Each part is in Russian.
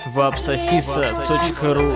Вапсосиса.ру.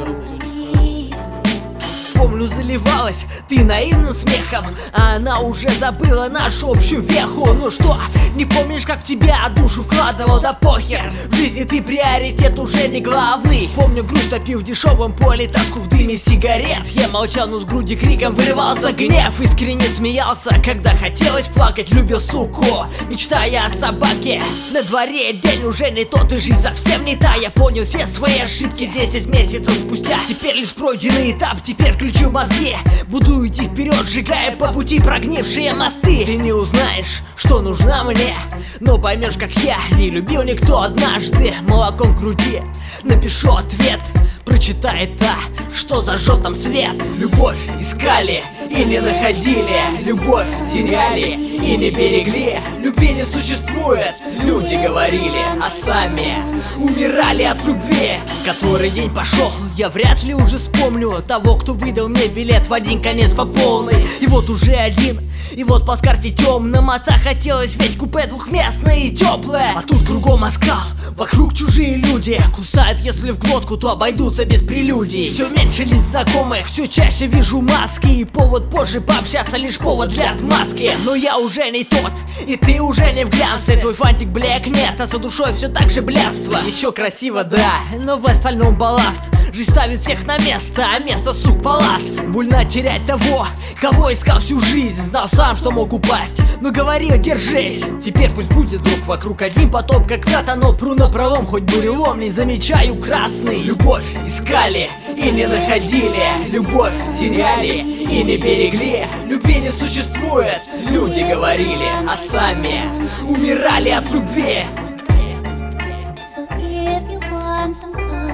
Помню, заливалась ты наивным смехом, а она уже забыла нашу общую веху. Ну что, не помнишь, как тебя душу вкладывал? Да похер, в жизни ты приоритет уже не главный. Помню, грусть топил в дешевом поле, тоску в дыме сигарет. Я молчал, но с груди криком вырывался гнев. Искренне смеялся, когда хотелось плакать. Любил суку, мечтая о собаке. На дворе день уже не тот, и жизнь совсем не та. Я понял все свои ошибки 10 месяцев спустя. Теперь лишь пройденный этап, теперь включу мозги. Буду идти вперед, сжигая по пути прогнившие мосты. Ты не узнаешь, что нужно мне, но поймешь, как я не любил никто однажды. Молоком в груди напишу ответ, прочитает та, что зажжет там свет. Любовь искали и не находили, любовь теряли и не берегли. Любви не существует, люди говорили, а сами умирали от любви. Который день пошел, я вряд ли уже вспомню того, кто выдал мне билет в один конец по полной. И вот уже один, и вот по карте темным, а так хотелось ведь купе двухместное и теплое. А тут кругом оскал, вокруг чужие люди. Кусают, если в глотку, то обойдутся без прелюдий. Все меньше лиц знакомых, все чаще вижу маски. И повод позже пообщаться, лишь повод для отмазки. Но я уже не тот, и ты уже не в глянце. Твой фантик блекнет, а за душой все так же блядство. Еще красиво, да, но в остальном балласт. Жизнь ставит всех на место, а место, сук, палас. Больно терять того, кого искал всю жизнь. Знал сам, что мог упасть, но говорил, держись. Теперь пусть будет друг вокруг один потоп, как когда-то, но пру напролом, хоть бурелом не замечаю красный. Любовь искали и не находили, любовь теряли и не берегли. Любви не существует, люди говорили, а сами умирали от любви. So if you want some